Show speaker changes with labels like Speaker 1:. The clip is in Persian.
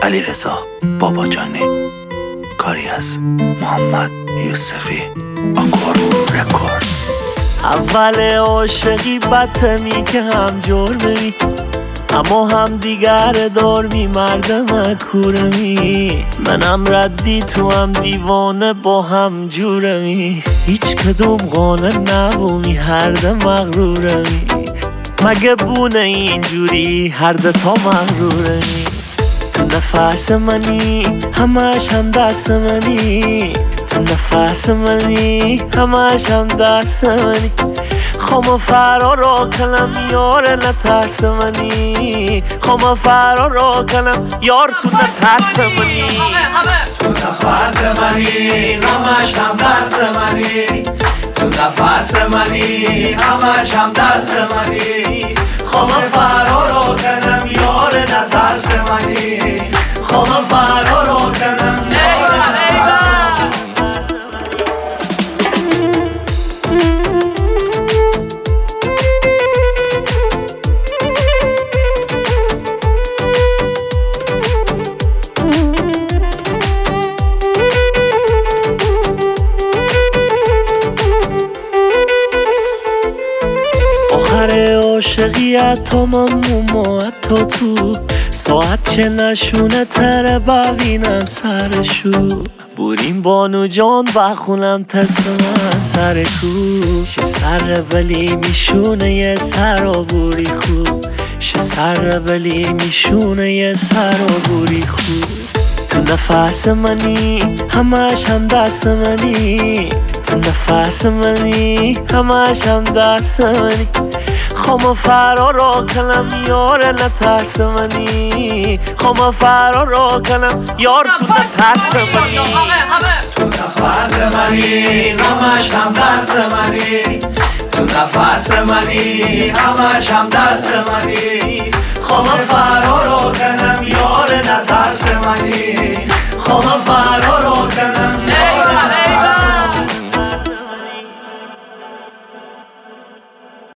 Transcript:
Speaker 1: علیرضا باباجانی، کاری از محمد یوسفی، آکور رکورد.
Speaker 2: اول عاشقی بطمی که هم جرمی، اما هم دیگر دارمی مردم کورمی. منم ردی تو هم دیوانه با هم جورمی، هیچ کدوم قانه نبومی هر ده مغرورمی. مگه بونه اینجوری هر ده تا مغرورمی. تو نفس منی همش هم دست منی، تو نفس منی همش هم دست منی. خوام فرار کنم یار نترس منی، خوام فرار کنم یار تو نترس منی.
Speaker 3: تو نفس منی همش هم دست منی، تو نفس منی همش هم دست منی. خوام فرار کنم یار نترس منی، خوام فرار کنم یار نترس منی.
Speaker 2: آخر عاشقیت تا مموما حتی تو ساعت چه نشونه تره ببینم سرشو. بوریم بانو جان بخونم تست من سر کو. شه سر ولی میشونه یه سر بوری خوب، شه سر ولی میشونه یه سر بوری خوب. تو نفس منی همش هم دست منی، تو نفس منی همش هم دست منی. خوام فرار کنم یار نترس منی، خوام فرار کنم یار تو نترس منی.
Speaker 3: تو نفس منی همش هم دست منی، تو نفس منی همش هم دست منی. خوام فرار کنم یار نترس منی، خوام